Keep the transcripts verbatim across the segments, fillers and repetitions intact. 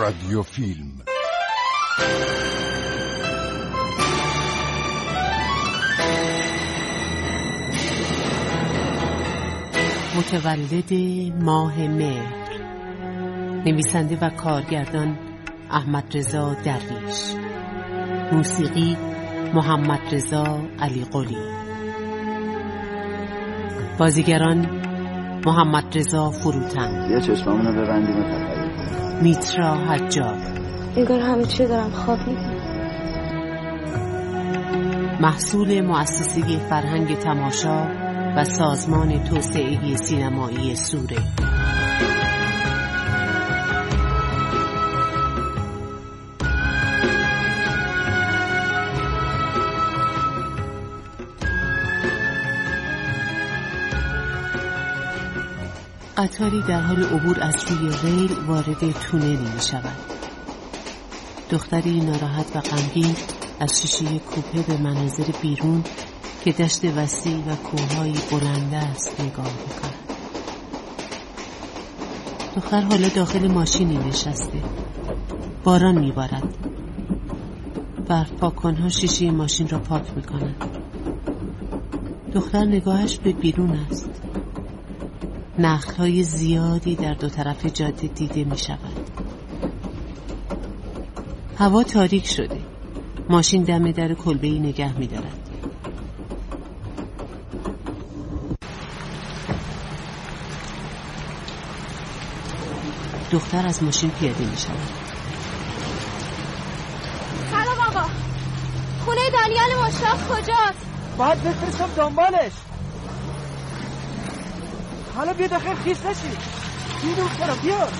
رادیو فیلم. متولد ماه مهر، نویسنده و کارگردان احمد رضا درویش، موسیقی محمد رضا علی قلی، بازیگران محمد رضا فروتن، بیا چشمامونو ببندیم و تخیل کنیم. میترا حجار، انگار همه چی دارم خواب میبینم. محصول مؤسسه فرهنگ تماشا و سازمان توسعه سینمایی سوره. قطاری در حال عبور از روی ریل وارد تونلی می شود. دختری ناراحت و غمگین از شیشه کوپه به مناظر بیرون که دشت وسیع و کوههای بلند است نگاه می‌کند. دختر حالا داخل ماشینی نشسته. باران می‌بارد. برف پاک‌کن‌ها شیشه ماشین را پاک می‌کنند. دختر نگاهش به بیرون است. نخل‌های زیادی در دو طرف جاده دیده می‌شود. هوا تاریک شده. ماشین دم در کلبه‌ای نگه می‌دارد. دختر از ماشین پیاده می شود. سلام آقا، خونه دانیال مشتاق کجاست؟ باید بفرستم دنبالش. حالا بیا داخل خیس نشی. بیا دخترم بیا.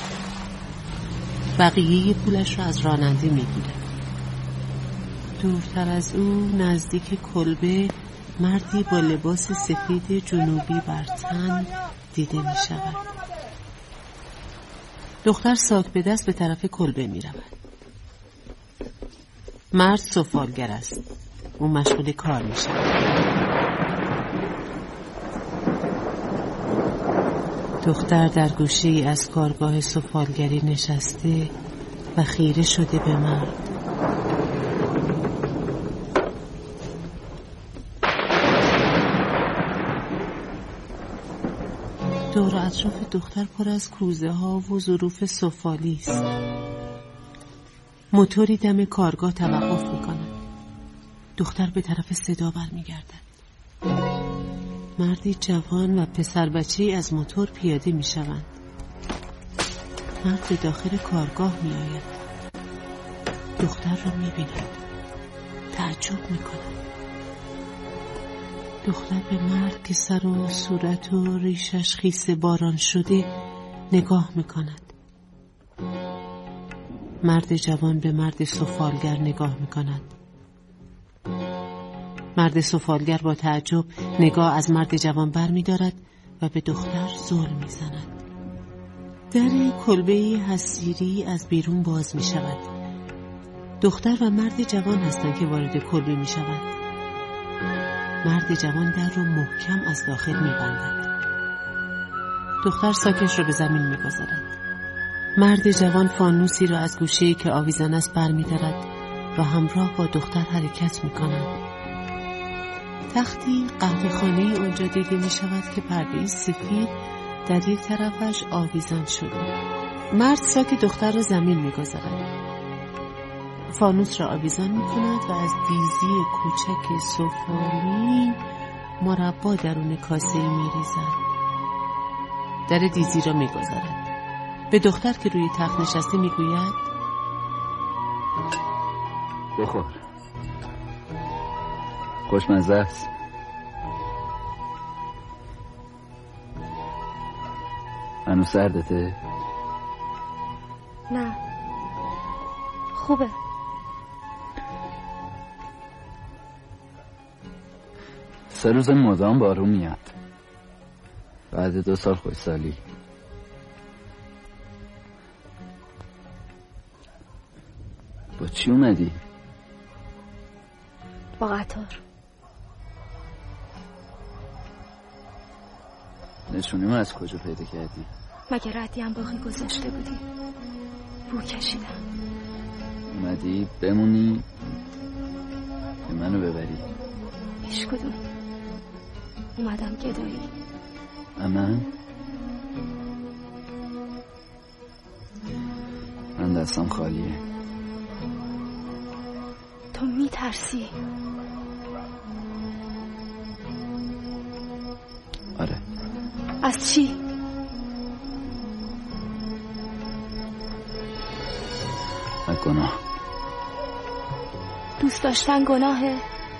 بقیه پولش را از راننده می گیرد. دورتر از او نزدیک کلبه مردی با لباس سفید جنوبی بر تن دیده می شود. دختر ساک به دست به طرف کلبه می رود. مرد سفالگر است. او مشغول کار می شود. دختر در گوشه ای از کارگاه سفالگری نشسته و خیره شده به مرد. دور اطراف دختر پر از کوزه ها و ظروف سفالی است. موتوری دم کارگاه توقف می‌کند. دختر به طرف صدا برمیگردد. مردی جوان و پسر بچه‌ای از موتور پیاده می‌شوند. مرد به داخل کارگاه می‌آید. دختر را می‌بیند. تعجب می‌کند. دختر به مرد که سر و صورت و ریشش خیس باران شده نگاه میکند. مرد جوان به مرد سفالگر نگاه میکند. مرد سفالگر با تعجب نگاه از مرد جوان بر میدارد و به دختر زل میزند. در کلبه حصیری از بیرون باز میشود. دختر و مرد جوان هستند که وارد کلبه میشوند. مرد جوان در رو محکم از داخل می‌بندد. دختر ساکش رو به زمین می‌گذارد. مرد جوان فانوسی را از گوشه‌ای که آویزان است برمی‌دارد و همراه با دختر حرکت می‌کند. تختی قهوه‌خانه‌ای اونجا دیده می‌شود که پرده سفید در یک طرفش آویزان شده. مرد ساک دختر را زمین می‌گذارد. فانوس را آویزان می کند و از دیزی کوچک سفالی مربا درون کاسه می ریزد. در دیزی را می گذارد. به دختر که روی تخت نشسته می گوید بخور، خوشمزه است. هنوز سردته؟ نه خوبه. سه روز مدام بارون میاد. بعد دو سال خوشسالی. با چی اومدی؟ با قطار. نشونیمو از کجا پیدا کردی؟ مگه ردی هم باقی گذاشته بودی؟ بو کشیدم. اومدی بمونی که منو ببری؟ هیچ کدوم. اومدم گدایی. من؟ من دستم خالیه. تو میترسی؟ آره. از چی؟ از گناه. دوست داشتن گناهه؟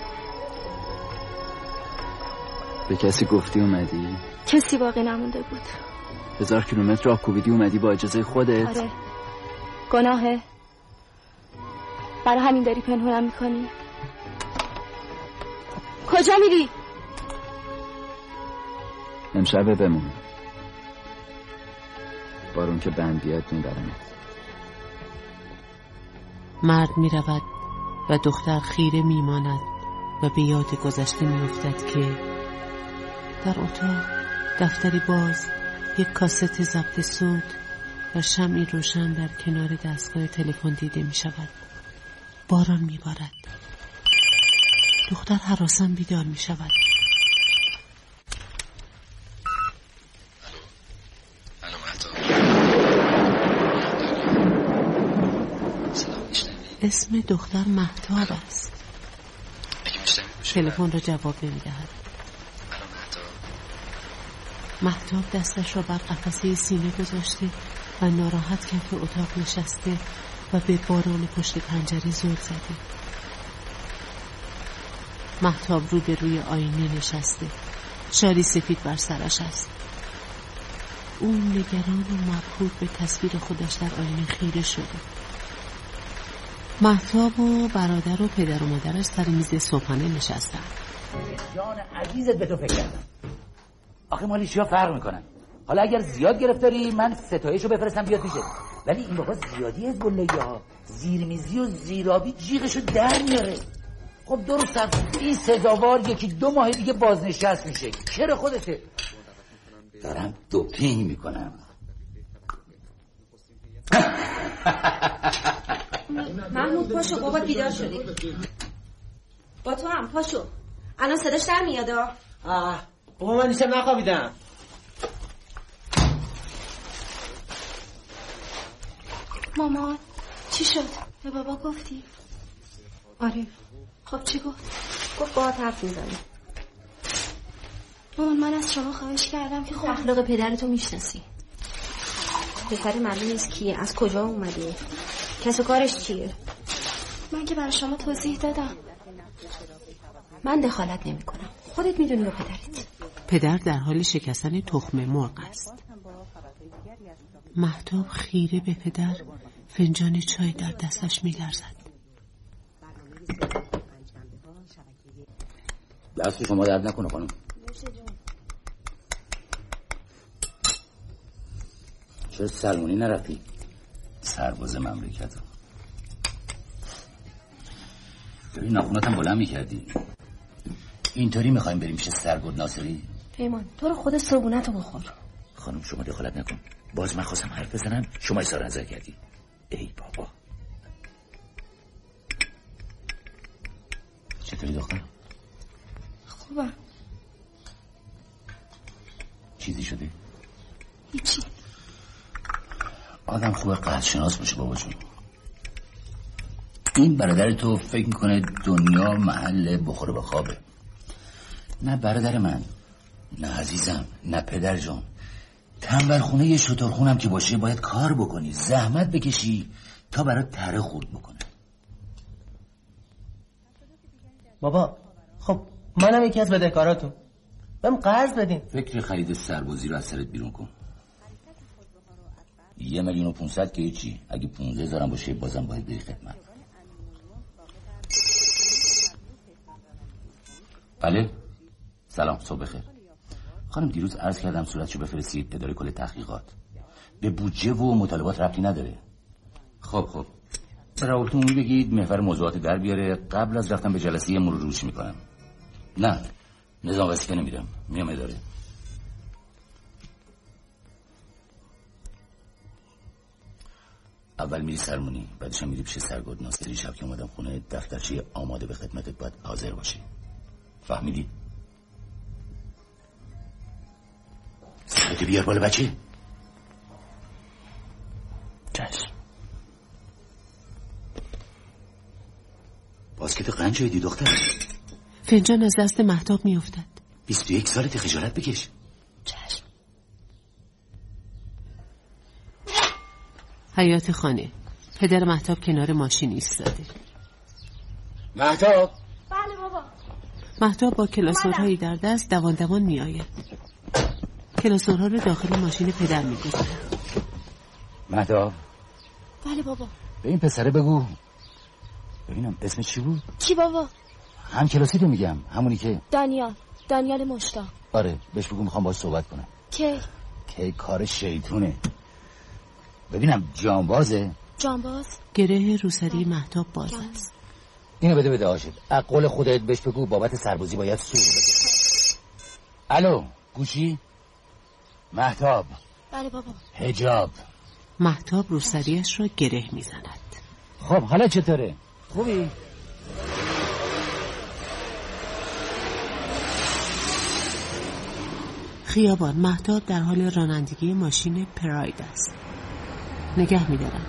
به کسی گفتی اومدی؟ کسی باقی نمونده بود. هزار کیلومتر راه کوبیدی اومدی با اجازه خودت؟ آره. گناهه؟ برای همین داری پنهونم میکنی؟ کجا میری؟ امشب بمون. بارون که بند بیاد میبرم. مرد میرود و دختر خیره میماند و به یاد گذشته میافتد که در اتاق دفتری باز، یک کاست ضبط صوت و شمعی روشن در کنار دستگاه تلفن دیده می شود. باران می بارد. دختر هراسان بیدار می شود. اسم دختر مهتاب است. تلفن را جواب نمی دهد. مهتاب دستش را بر قفسه سینه گذاشته و ناراحت کف اتاق نشسته و به باران پشت پنجره زل زده. مهتاب رو به روی آینه نشسته، شالی سفید بر سرش است. او نگران و مبهوت به تصویر خودش در آینه خیره شده. مهتاب و برادر و پدر و مادرش سر میز صبحانه نشستن. جان عزیزت به تو فکر کردم. آخه مالی چیا فرق میکنن؟ حالا اگر زیاد گرفتاری من ستایشو بفرستم بیاد پیشت، ولی این بابا زیادی از گله‌ای ها، زیرمیزی و زیرابی جیغشو در میاره. خب درست هست، این سزاوار یکی دو ماه دیگه بازنشست میشه. چرا خودته؟ دارم دوپینگ میکنم. محمود پاشو بابا، بیدار شدی. با تو هم پاشو، الان صداش در میادا. آه بابا من دیشب نخوابیدم. مامان چی شد؟ به بابا گفتی؟ آره. خب چی گفت؟ گفت با حرف میزنی. مامان من از شما خواهش کردم که خب اخلاق پدرتو میشناسی. پسر معلوم نیست کیه، از کجا اومده، کس و کارش چیه. من که برای شما توضیح دادم. من دخالت نمی کنم، خودت میدونی با پدرت. پدر در حال شکستن تخم مرغ است. مهتاب خیره به پدر فنجان چای در دستش می‌لرزد. دست شما درد نکنه خانم. چرا سلمونی نرفتی؟ سرباز مملکت رو ببین ناخوناتم بلند میکردی. اینطوری میخوایم بریم پیش سرگرد ناصری؟ پیمان تو رو خود صبونتو بخور. خانم شما دخالت نکن. باز من خواستم حرف بزنم شما اظهار نظر کردی. ای بابا. چطوری دختر؟ خوبم. چیزی شده؟ هیچی. آدم خوبه قدرشناس باشه بابا جون. این برادر تو فکر میکنه دنیا محل بخوره به خوابه. نه برادر من، نه عزیزم، نه پدر جان. تنبل خونه یه شترخونم که باشه باید کار بکنی، زحمت بکشی تا برات تره خورد بکنه. بابا خب منم یکی از بدهکاراتون، بهم قرض بدین. فکر خرید سربازی رو از سرت بیرون کن. یه میلیون و پونصد که هیچی، اگه پونزده هزارم باشه بازم باید بری خدمت. بله سلام، صبح بخیر. خانم دیروز عرض کردم صورتشو بفرستید اداره کل تحقیقات. به بودجه و مطالبات ربطی نداره. خب خب به رئیس عمومی بگید محور موضوعات در بیاره، قبل از رفتن به جلسه مرور روش میکنم. نه نظام وسیقه نمیرم، میام اداره. اول میری سرمونی، بعدش هم میری پیش سرگرد ناصری. شب که اومدم خونه دفترچه آماده به خدمتت باید حاضر باشی. فهمیدی؟ سرتو بیار بالا بچه. چشم. باز که تو قنج هایدی دختر. فنجان از دست مهتاب میافتد. بیست و یک سالت، خجالت بکش. چشم. حیاط خانه. پدر مهتاب کنار ماشین ایستاده. مهتاب. بله بابا. مهتاب با کلاسورهایی در دست دوان دوان می آید. کلاسورها رو داخل ماشین پدر می گذارد. مهتاب. بله بابا. به این پسره بگو ببینم اسم چی بود؟ کی بابا؟ هم کلاسی رو میگم، همونی که دانیال. دانیال مشتاق. آره بهش بگو میخوام باهاش صحبت کنم. کی؟ کی کار شیطونه. ببینم جانبازه؟ جانباز؟ گره روسری مهتاب باز است. اینو بده بده عاشق. از قول خودت بهش بگو بابت سربازی باید سور بده. الو گوشی؟ مهتاب. بله بابا. حجاب. مهتاب روسریش را گره میزند. خب حالا چطوره؟ خوبی؟ خیابان. مهتاب در حال رانندگی ماشین پراید است. نگه می‌دارد.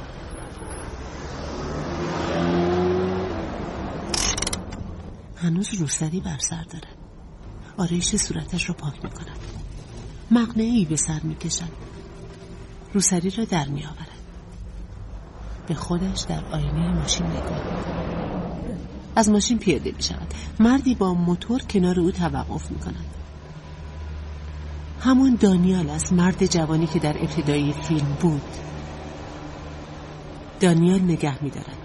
هنوز روسری بر سر دارد. آرایش صورتش را پاک می‌کند. مقنعه‌ای به سر می‌کشد. روسری را در می‌آورد. به خودش در آینه ماشین نگاه می‌کند. از ماشین پیاده می‌شود. مردی با موتور کنار او توقف می‌کند. همون دانیال است، مرد جوانی که در ابتدای فیلم بود. دانیال نگه می‌دارد.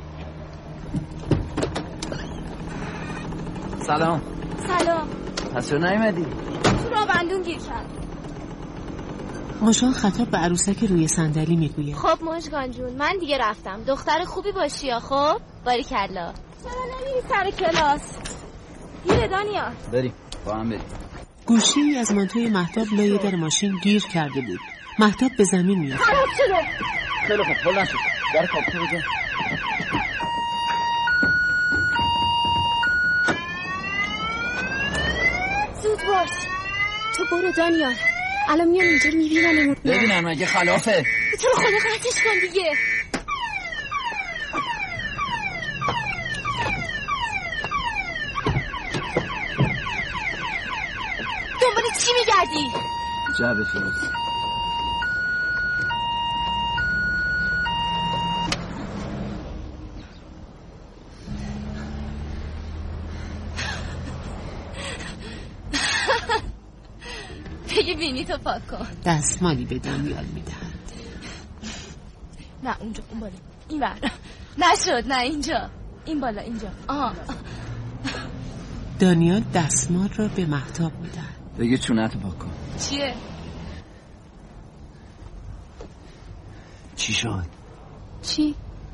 سلام. سلام. پس چرا نیومدی؟ تو را بندون گیر کرد. مژگان خطاب به عروسک روی صندلی میگوید. خب مژگان جون من دیگه رفتم. دختر خوبی باشی یا خب؟ باریکلا. چرا نمیری سر کلاس؟ گیره دانیال. بریم با هم بریم. گوشی از مانتوی مهتاب لای در ماشین گیر کرده بود. مهتاب به زمین میاد. خراب شده. خیلی خوب بلند شد. در کاپیتو بزن. زود باش. تو برو دانیال. الان میان اینجا میبینن. ببینن مگه خلافه. تو رو خدا قطعش کن دیگه. دنبال چی میگردی؟ جعبه فیروز. بگی بینی تو پاک کن. دستمالی به دانیال میدهد. نه اونجا، اون بالا، این بر. نشد. نه اینجا، این بالا، اینجا. آها. دانیال دستمال را به مهتاب میدهد. بگی چونتو پاک کن. چیه؟ چی شد؟ چی؟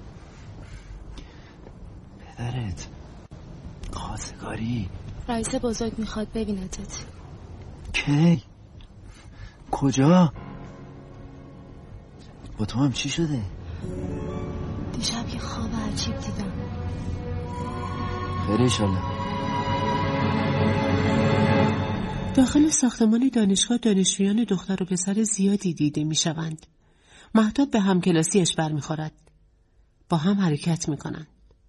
پدرت خواستگاری. رئیس بزرگ میخواد ببینتت. کی؟ کجا؟ با تو هم چی شده؟ دیشب یه خواب عجیب دیدم. خیره ایشالله. داخل ساختمان دانشگاه دانشجویان دختر و پسر زیادی دیده می شوند. مهتاب به همکلاسیش برمیخورد. با هم حرکت می کنند.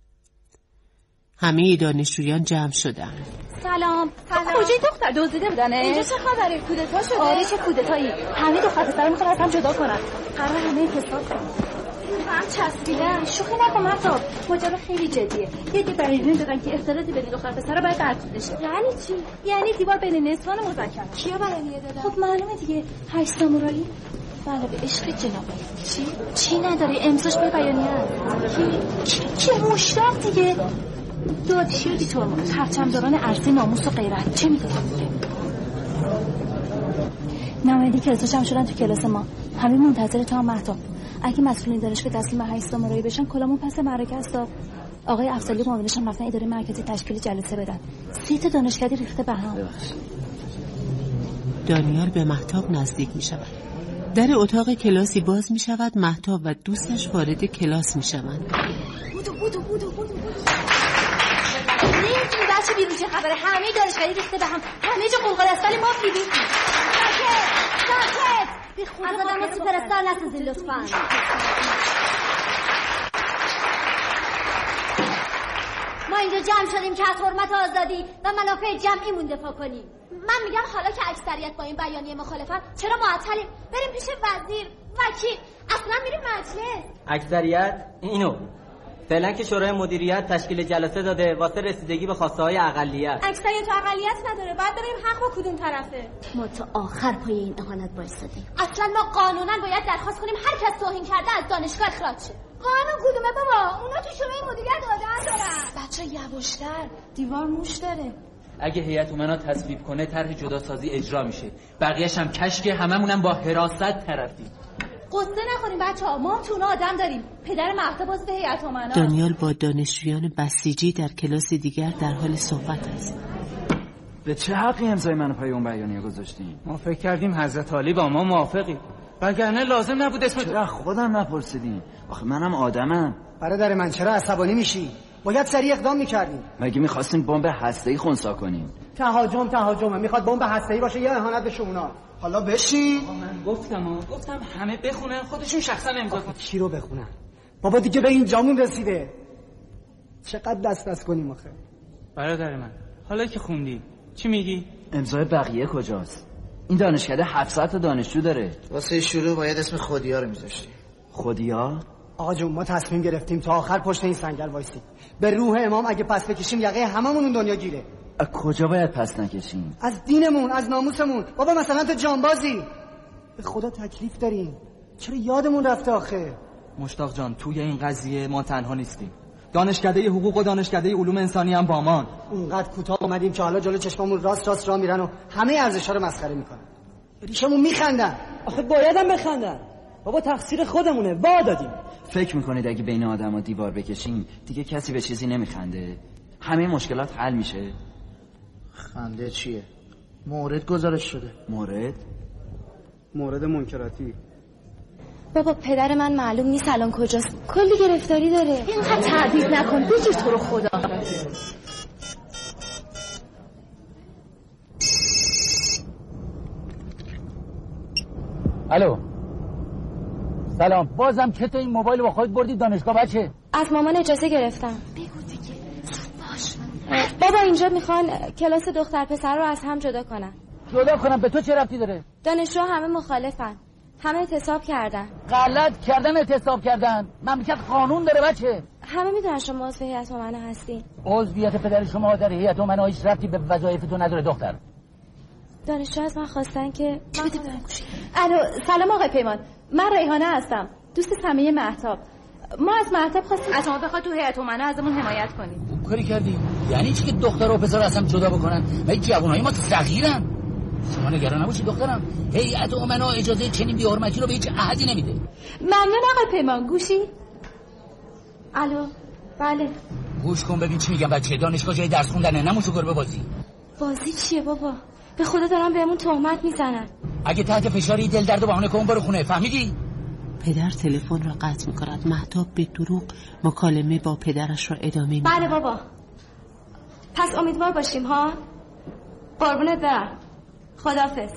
همه دانشجویان جمع شدند. سلام. سلام. کجای دختر دزدیده بودنه؟ اینجا چه خبره؟ کودتا شده؟ آره چه کودتایی؟ همه دختر پسرا میخوان از هم جدا کنن. قرار همه حساب کنن. هم چسبیدن. شوخی نکن مهتاب. ماجرا خیلی جدیه. یه دی بیانیه دادن که اختلاط بین دختر پسرا باید برطرف بشه. یعنی چی؟ یعنی دیوار بین نسوان مذکر. کیا بیانیه دادن؟ خب معلومه دیگه. هشت سامورایی. بله به عشق جناب. چی؟ چی نداری؟ امضاش به بیانیه. کی؟ کی مشتاق دیگه. دادشی دیتور پرچمداران عرصه ناموس و غیرت. چه میگه؟ نماینده کلاساش هم شدن تو کلاس ما. همه منتظر تا مهتاب. اگه مسئولین دانشگاه تسلیم به هشت سامورایی بشن کلامون پس معرکه است. آقای افضلی معاونش هم رفتن اداره مرکزی تشکیل جلسه بدن. سه تا دانشکده ریخته به هم. دانیال به مهتاب نزدیک می شود. در اتاق کلاسی باز می شود. مهتاب و دوستش وارد کلاس می شوند. بودو بودو بودو بودو بودو نمیدونی بچه بیرون چه خبره؟ همه دانشگاهی ریخته به هم، همه جا قلقل از سال ما فیدی. ساکت ساکت بی خدا از آدم سوپرستار نسازی لطفا. ما اینجا جمع شدیم که از حرمت آزادی و منافع جمعیمون دفاع کنیم. من میگم حالا که اکثریت با این بیانیه مخالفن، چرا معطلیم؟ بریم پیش وزیر، وکیل، اصلا میریم مجلس. اکثریت اینو فعلا که شورای مدیریت تشکیل جلسه داده واسه رسیدگی به خواسته های اقلیت. اکثریت و اقلیت نداره، باید ببینیم حق با کدوم طرفه. ما تا آخر پای این اهانت وایسادیم. اصلا ما قانونا باید درخواست کنیم هر کس توهین کرده از دانشگاه اخراج شه. قانون کدومه بابا؟ اونا تو شورای مدیریت آدم دارن. بچه یواشتر، دیوار موش داره. اگه هیئت امنا تصویب کنه طرح جداسازی اجرا میشه، بقیه‌ش هم کشکه، هممونم با حراست طرفیم. قصه نخوریم بچه‌ها، ما هم تو اونا آدم داریم. پدر مهتاب عضو هیئت امنا. دانیال با دانشجویان بسیجی در کلاس دیگر در حال صحبت است. به چه حقی امضای منو پای اون بیانیه گذاشتین؟ ما فکر کردیم حضرت علی با ما موافقی، وگرنه لازم نبود اسم. چرا خودم نپرسیدین؟ آخه منم آدمم. برادر من چرا عصبانی میشی؟ باید سریع اقدام میکردیم. مگه میخواستیم بمب هسته‌ای خنثی کنیم؟ تهاجم تهاجمه، میخواد بمب هسته‌ای باشه یا اهانت به شمونا. حالا بشین. من گفتم گفتم همه بخونن، خودشون شخصا امضا کنن. چی رو بخونن؟ بابا دیگه به این جامون رسیده. چقدر دست دست کنیم آخه؟ برادر من حالا که خوندی چی میگی؟ امضای بقیه کجاست؟ این دانشکده هفتصد تا دانشجو داره. واسه شروع باید اسم خودیا رو میذاشتی. خودیا؟ آقا جون ما تصمیم گرفتیم تا آخر پشت این سنگل وایسیم. به روح امام اگه پس بکشیم یقه هممون اون دنیا گیره. از کجا باید پس نکشیم؟ از دینمون، از ناموسمون. بابا مثلا تو جانبازی به خدا تکلیف داریم، چرا یادمون رفته آخه؟ مشتاق جان توی این قضیه ما تنها نیستیم. دانشکده حقوق و دانشکده علوم انسانی هم با ما. اونقدر کوتاه اومدیم که حالا جلو چشممون راست راست راه میرن و همه ارزش‌ها رو مسخره میکنن. ریشمون میخندن. آخه بایدم بخندن. بابا تقصیر خودمونه، وا دادیم. فکر میکنید اگه بین آدما دیوار بکشیم دیگه کسی به چیزی نمیخنده؟ همه مشکلات حل میشه؟ خنده چیه؟ مورد گزارش شده. مورد؟ مورد منکراتی. بابا پدر من معلوم نیست الان کجاست، کلی گرفتاری داره. اینقدر تعبیر نکن، بگیر تو رو خدا. الو سلام، بازم که تو این موبایل با خودت بردی دانشگاه بچه؟ از مامان اجازه گرفتم. بگو دیگه باش. بابا اینجا میخوان کلاس دختر پسر رو از هم جدا کنن. جدا کنم به تو چه ربطی داره؟ دانشجو همه مخالفن، همه اعتصاب کردن. غلط کردن اعتصاب کردن، مملکت قانون داره بچه. همه میدونن شما عضو هیئت امنا هستین. عضویت پدر شما در هیئت امنا هیچ ربطی به وظایفتون نداره دختر. دانشجو از من خواستن که الو سلام آقای پیمان، من ریحانه هستم، دوست صمیمی مهتاب. ما از مهتاب خواستیم از شما بخواد تو هیئت امنا ازمون حمایت کنیم. خوب کاری کردی. یعنی چی که دختر و پسر از هم جدا بکنن؟ مگه جوانای ما صغیرن؟ شما نگران نباشید دخترم، هیئت امنا اجازه چنین بی‌حرمتی رو به هیچ احدی نمیده. ممنون آقای پیمان. گوشی؟ الو بله. گوش کن ببین چی میگم بچه، دانشگاه جای درس خوندنه، نه موشو گربه بازی. بازی چیه بابا؟ به خدا دارن بهمون تهمت میزنن. اگه تحت فشاری دل درد و بهانه کن برو خونه، فهمیدی؟ پدر تلفن را قطع می‌کند. مهتاب به دروغ مکالمه با پدرش را ادامه می‌دهد. بله بابا. پس امیدوار باشیم ها. قربونت برم. خداحافظ.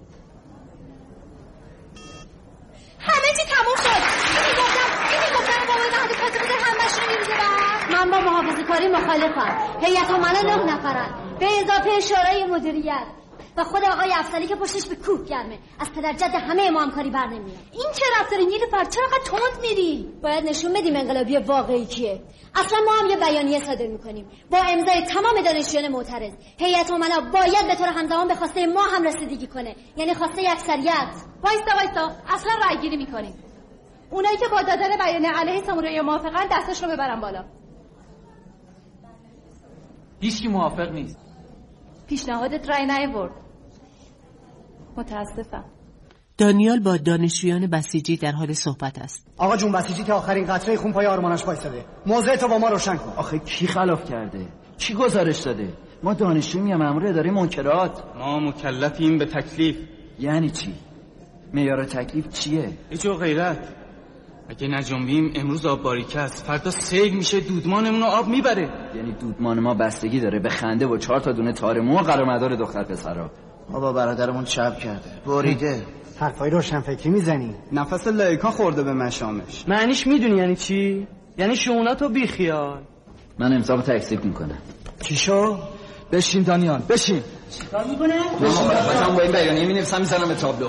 همه چی تموم شد. اینی گفتم اینی گفتم بابای مهدی فاطمه همه‌شون می‌ریزه بعد. من با محافظه‌کاری مخالفم. هیئت امنا نه نفرن به اضافه شورای مدیریت و خود آقای افضلی که پشتش به کوه گرمه. از پدر جد همه ما هم کاری بر نمیاد. این چه رفتاری نیلوفر؟ چرا انقدر تند میری؟ باید نشون بدیم انقلابی واقعی کیه. اصلا ما هم یه بیانیه صادر میکنیم با امضای تمام دانشجویان معترض. هیئت امنا باید به طور همزمان به خواسته ما هم رسیدگی کنه، یعنی خواسته اکثریت. وایستا وایستا اصلا رأی گیری میکنیم. اونایی که با دادن بیانیه علیه سامورایی موافقن دستشون رو ببرن بالا. هیچکی موافق نیست. پیشنهادت رأی نیاورد. متاسفم. دانیال با دانشجویان بسیجی در حال صحبت است. آقا جون بسیجی که آخرین قطره خون پای آرمانش وایساده. موضع تو با ما روشن کن. آخه کی خلاف کرده؟ کی گزارش داده؟ ما دانشجوییم یا مأمور اداره منکرات؟ ما مکلفیم به تکلیف. یعنی چی؟ معیار تکلیف چیه؟ ایجو غیرت اگه نجنبیم امروز آب باریکه است، فردا سیل میشه دودمانمون رو آب میبره. یعنی دودمان ما بستگی داره به خنده و چهار تا دونه تار مو قرار مدار دختر پسرا. بابا برادرمون چپ کرده، بریده. حرفای روشنفکری میزنی. نفس لایکا خورده به مشامش. معنیش میدونی یعنی چی؟ یعنی شوناتو بی خیال. من امضامو تکذیب میکنم. چی شو؟ بشین دانیال، بشین. چیکار میکنه؟ مخالفتم با این بیانیه می‌نویسم میزنم به تابلو.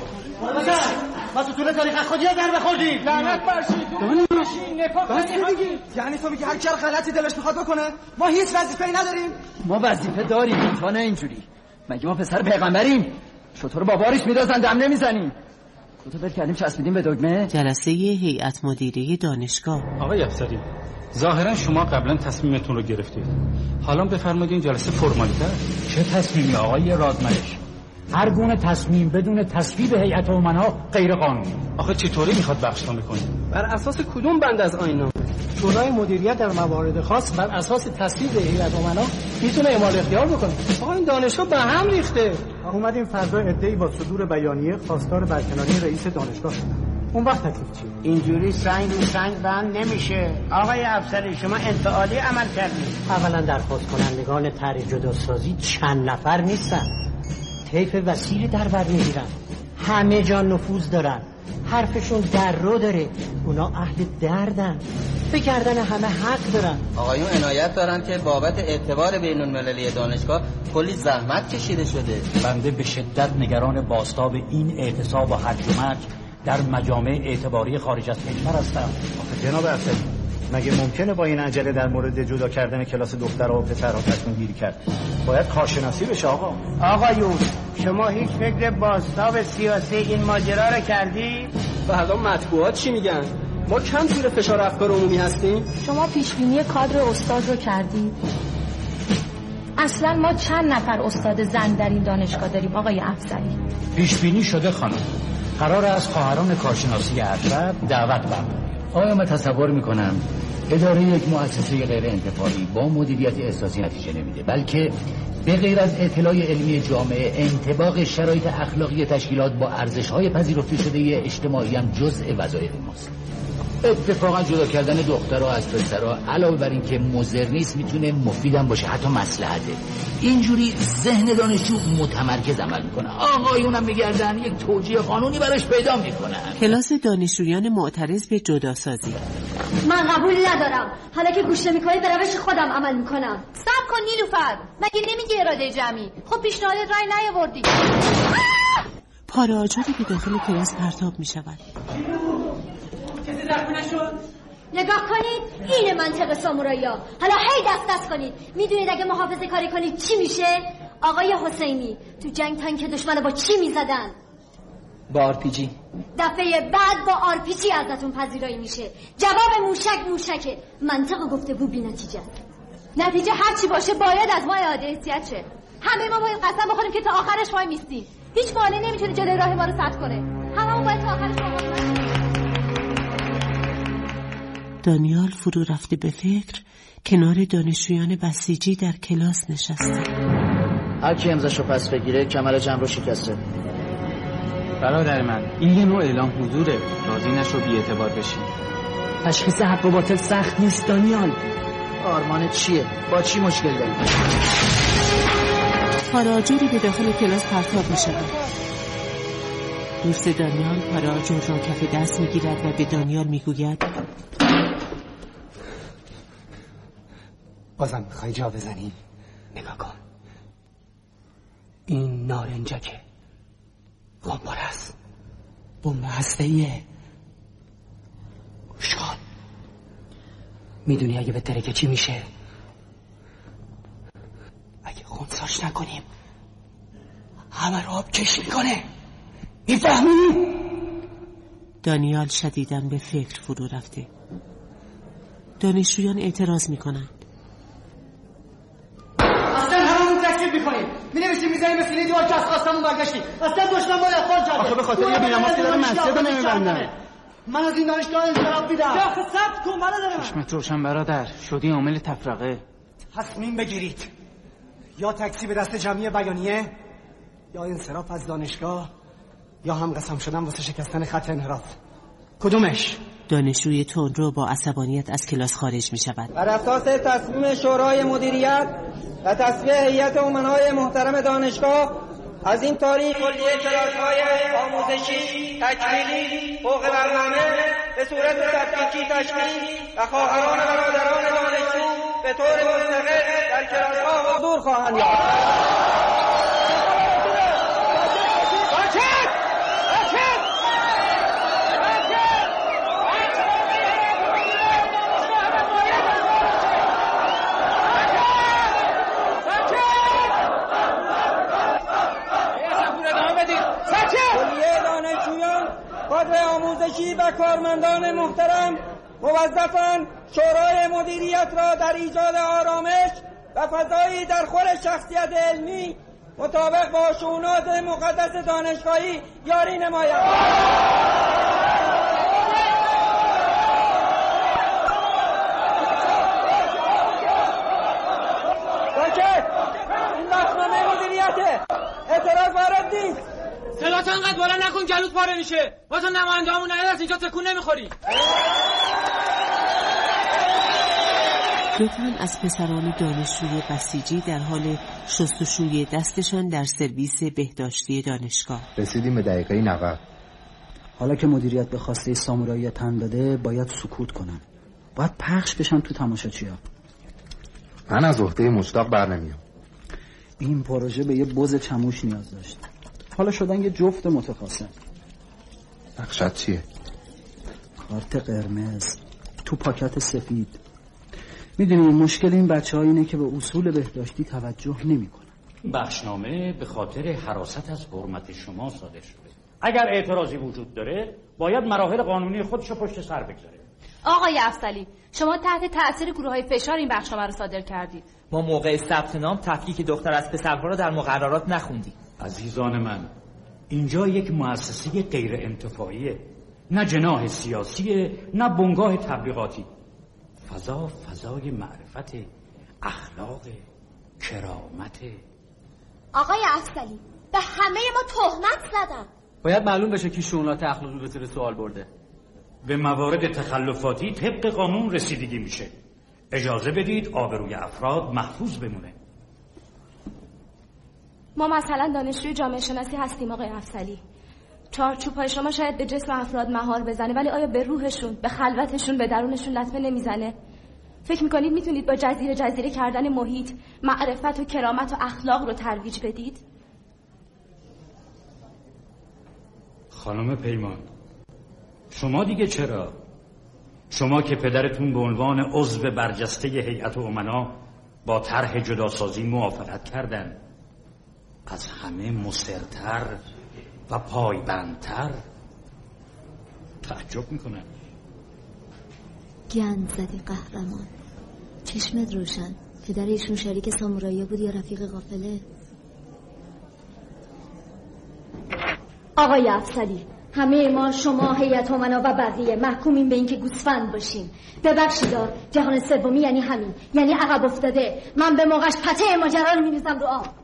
ما تو طول تاریخ خودی در بخوردیم. لعنت برشید. دانیال بس دیگه. یعنی تو میگی هر کی غلطی دلش میخواد بکنه؟ ما هیچ وظیفه‌ای نداریم. ما وظیفه داریم، تا نه اینجوری. مگه ما پسر پیغمبریم؟ شطور با بارش میدازن دم نمیزنیم. کتو بر کردیم چسبیدیم به دگمه. جلسه هیئت مدیره دانشگاه. آقای افسری، ظاهرا شما قبلا تصمیمتون رو گرفتید. حالا بفرمایید این جلسه فرمالیته. چه تصمیمی آقای رادملک؟ هر گونه تصمیم بدون تصویب هیئت امنا غیر قانونی. آخه چطوری میخواد بخشنامه کنید؟ بر اساس کدوم بند از آیین؟ شورای مدیریت در موارد خاص بر اساس تصویب هیئت امنا میتونه اعمال اختیار بکنه. آقا این دانشگاه به هم ریخته. اومدیم فردا عده‌ای با صدور بیانیه خواستار برکناری رئیس دانشگاه شدن. اون وقت تکلیف چیه؟ اینجوری سنگ رو سنگ بند نمیشه. آقای افسری شما انفعالی عمل کردید. اولا درخواست کنندگان طرح جداسازی چند نفر نیستن، طیف وسیعی در بر میگیرن، همه جا نفوذ دارن، حرفشون در رو داره، اونا اهل دردن، به گردن همه حق دارن. آقایون عنایت دارن که بابت اعتبار بین المللی دانشگاه کلی زحمت کشیده شده. بنده به شدت نگران بازتاب این اعتصاب و هرج و مرج در مجامع اعتباری خارج از کشور هستم. آخه جناب افسری، مگه ممکنه با این عجله در مورد جدا کردن کلاس دخترها و پسرها تصمیم گیری کرد؟ باید کارشناسی بشه آقا. آقایون شما هیچ فکر بازتاب سیاسی این ماجرا رو کردی؟ و حالا مطبوعات چی میگن؟ ما کم زیر فشار افکار عمومی هستیم؟ شما پیش بینی کادر استاد رو کردی؟ اصلا ما چند نفر استاد زن در این دانشگاه داریم آقای افسری؟ پیش بینی شده خانم. قرار از خواهران کارشناسی ارشد دعوت برکنیم. آیا من تصور میکنم اداره یک مؤسسه غیر انتفاعی با مدیریت احساسی نتیجه نمیده، بلکه به غیر از اطلاع علمی جامعه انطباق شرایط اخلاقی تشکیلات با ارزش‌های پذیرفته شده اجتماعی هم جزء وظایف ماست. اتفاقا جدا کردن دخترها از پسرها علاوه بر این که مضر نیست میتونه مفیدم باشه، حتی مصلحته. اینجوری ذهن دانشجو متمرکز عمل میکنه، آقایونم میگردن یک توجیه قانونی براش پیدا میکنن. کلاس دانشجویان معترض به جداسازی. من قبول ندارم. حالا که گوش نمی‌کنی به روش خودم عمل میکنم. صبر کن نیلوفر، مگه نمیگه اراده جمعی؟ خب پیشنهادت رای نیاوردی. پاره آجری به داخل کلاس پرتاب میشود. کسی زخمی نشد؟ نگاه کنید، این منطق سامورایی‌ها. حالا هی دست دست کنید. میدونید اگه محافظه کاری کنید چی میشه؟ آقای حسینی تو جنگ تانک دشمن با چی میزدن؟ با آر پی جی. دفعه بعد با آر پی جی ازتون پذیرایی میشه. جواب موشک موشکه. منطق گفتگو بی نتیجه. نتیجه هر چی باشه باید از ما اعاده حیثیت شه. همه ما باید قسم بخوریم که تا آخرش وای میستیم. هیچ قانونی نمیتونه جلوی راه ما رو سد کنه. هممون باید تا آخرش وای. دانیال فرو رفته به فکر کنار دانشجویان بسیجی در کلاس نشسته. هر کی امضاشو پس بگیره کمر جمع رو شکسته. برادر من این یه نوع اعلام حضوره، راضی نشو بی اعتبار بشی. تشخیص حق و باطل سخت نیست دانیال. آرمان چیه؟ با چی مشکل داری؟ پاراجوری به داخل کلاس پرتاب می شود. دوست دانیال پاراجور را کف دست می گیرد و به دانیال می گوید بازم میخوای جا بزنی؟ نگاه کن، این نارنجکه، قنبله است، بمب هسته‌ایه. گوش کن، میدونی اگه به ترکه چی میشه؟ اگه خونساش نکنیم همه رو آب کش میکنه. میفهمی؟ دانیال شدیداً به فکر فرو رفته. دانشجویان اعتراض میکنند. اصلا هممون تکذیب میکنیم. مینویسیم میزنیم به سینه دیوار که از خواستمون برگشتیم. اصلا دشمن باید اقبال کرده. آخه به خاطر یه بینماز که داره مسجد رو نمیبندن. من از این دانشگاه انصراف میدم. یا خصبت کن برادر. چشمت روشن برادر، شدی عامل تفرقه. تصمیم بگیرید، یا تکذیب دست جمعی بیانیه یا انصراف از دانشگاه یا هم قسم شدن واسه شکستن خط انحراف؟ کدومش؟ دانشجوی تندرو با عصبانیت از کلاس خارج می شود. بر اساس تصمیم شورای مدیریت و تصویه هیئت امنای محترم دانشگاه از این تاریخ کلیه کلاس‌های آموزشی تکمیلی فوق برنامه به صورت تفکیکی تشکیل و خواهران و برادران دانشجو به طور مستقل در کلاس‌ها حضور خواهند یافت. کادر آموزشی و کارمندان محترم موظفند شورای مدیریت را در ایجاد آرامش و فضایی در خور شخصیت علمی مطابق با شؤونات مقدس دانشگاهی یاری نمایند. راکت این بخشنامه مدیریته، اعتراض وارد نیست. صداتو انقدر بالا نکن گلوت پاره میشه. با تو نماینده همون نهید از اینجا تکون نمیخوری. دو تن از پسران دانشجوی بسیجی در حال شستشوی دستشان در سرویس بهداشتی دانشگاه. رسیدیم به دقیقه نود. حالا که مدیریت به خواسته سامورایی تن داده باید سکوت کنن. باید پخش بشن تو تماشاچی‌ها. من از عهده مشتاق بر نمیام. این پروژه به یه بز چموش نیاز داشت. حالا شدن یه جفت متخاصم. نقشت چیه؟ کارت قرمز تو پاکت سفید. میدونی مشکل این بچه ها اینه که به اصول بهداشتی توجه نمی کنن. بخشنامه به خاطر حراست از حرمت شما صادر شده. اگر اعتراضی وجود داره باید مراحل قانونی خودشو پشت سر بگذاره. آقای افضلی شما تحت تأثیر گروه‌های فشار این بخشنامه رو صادر کردید. ما موقع ثبت نام تفکیک دختر از پسرها رو در مقررات نخوندیم. عزیزان من، اینجا یک مؤسسه غیر انتفاعیه، نه جناح سیاسیه نه بنگاه تبلیغاتی. فضا فضای معرفت، اخلاق، کرامت. آقای افضلی به همه ما تهمت زدن. باید معلوم بشه که شؤونات اخلاقی به زیر سوال برده. به موارد تخلفاتی طبق قانون رسیدگی میشه. اجازه بدید آبروی افراد محفوظ بمونه. ما مثلا دانشجوی جامعه شناسی هستیم آقای افضلی. چارچوب‌های شما شاید به جسم افراد مهار بزنه، ولی آیا به روحشون، به خلوتشون، به درونشون لطمه نمیزنه؟ فکر میکنید میتونید با جزیره جزیره کردن محیط معرفت و کرامت و اخلاق رو ترویج بدید؟ خانم پیمان، شما دیگه چرا؟ شما که پدرتون به عنوان عضو برجسته هیئت امنا با طرح جداسازی موافقت کردن، از همه مصرتر و پایبندتر. تعجب میکنم. گند زدی قهرمان. چشمت روشن. پدر ایشون شریک سامورایی بود یا رفیق قافله؟ آقای افضلی، همه ما، شما، هیئت امنا و بقیه محکومیم به اینکه گوسفند باشیم. ببخشید، جهان سومی یعنی همین، یعنی عقب افتاده. من به موقعش پته ماجرا رو می‌ریزم رو آب.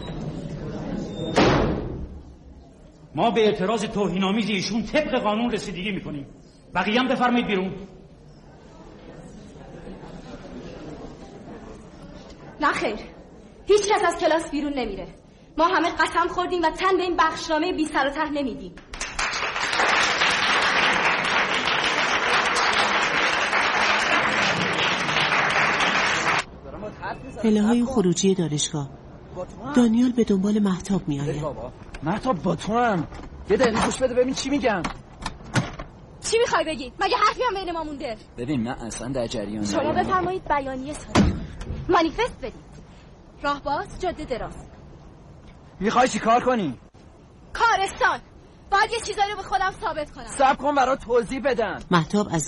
ما به اعتراض توهین‌آمیز ایشون طبق قانون رسیدگی میکنیم. بقیه هم بفرمایید بیرون. نه خیر، هیچ کس از کلاس بیرون نمیره. ما همه قسم خوردیم و تن به این بخشنامه بی سر و ته نمیدیم. پله های خروجی دانشگاه. دانیال به دنبال مهتاب می آید. مهتاب با تو هم یه دقیقه گوش بده ببین چی میگم. چی میخوای بگی؟ مگه حرفی هم بین ما مونده؟ ببین من اصلا در جریان شما بفرمایید بیانیه صادر، مانیفست بدید. راه باز، جاده دراز. میخوای چی کار کنی؟ کارستان. باید یه چیزایی رو به خودم ثابت کنم. صبر کن برات توضیح بدم. مهتاب از